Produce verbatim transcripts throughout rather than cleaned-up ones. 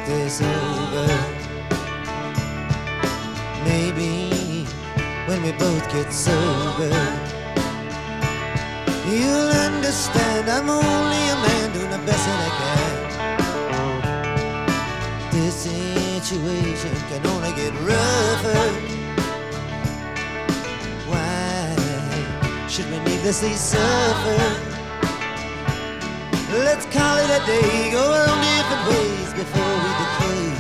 this over. Maybe when we both get sober, you'll understand I'm only a man doing the best that I can. This situation can only get rougher. Why should we needlessly suffer? Let's call it a day, go our own different ways before we decay.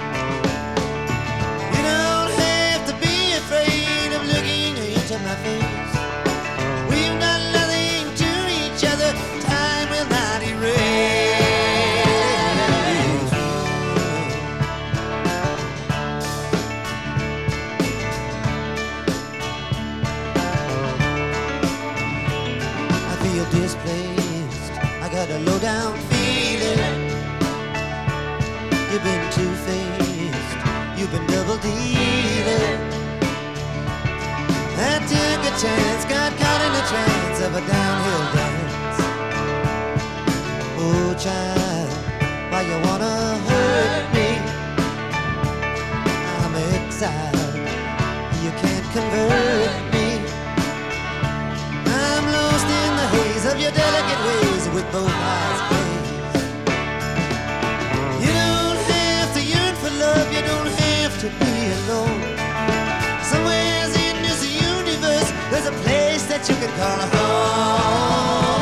You don't have to be afraid of looking into my face. We've done nothing to each other, time will not erase. I feel displaced, I got a low down feeling. You've been two-faced, you've been double dealing. I took a chance, got caught in a trance of a downhill dance. Oh child, why you wanna hurt me? I'm exiled, you can't convert me. I'm lost in the haze of your delicate ways with both eyes glazed. You don't have to yearn for love, you don't have to be alone. Somewhere in this universe, there's a place that you can call a home.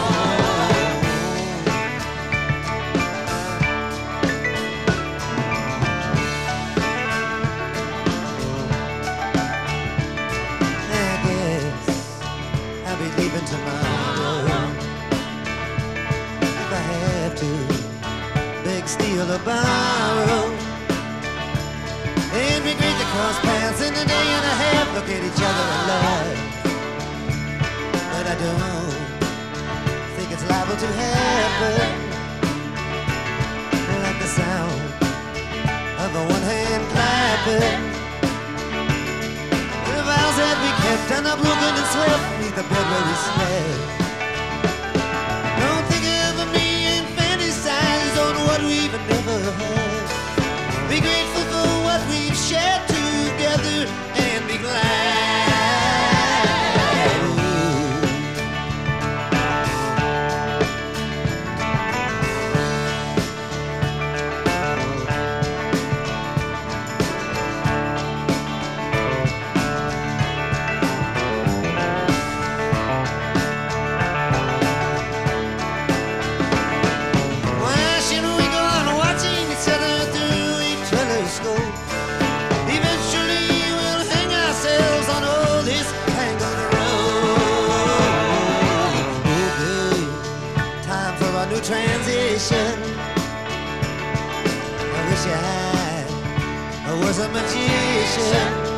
I guess I'll be leaving tomorrow. If I have to beg, steal or borrow, and we greet the cross paths in a day and a half, look at each other and laugh. But I don't think it's liable to happen. Like the sound of a one-hand clapping. The vows that we kept and are broken and swept beneath the bed where we slept. Don't think of me and fantasize on what we've never had. Be grateful for what we've shared together and be glad. Why shouldn't we go on watching each other through a telescope? Eventually we'll hang ourselves on all this tangled road. Okay, time for a new transition. I wish I, I was a magician.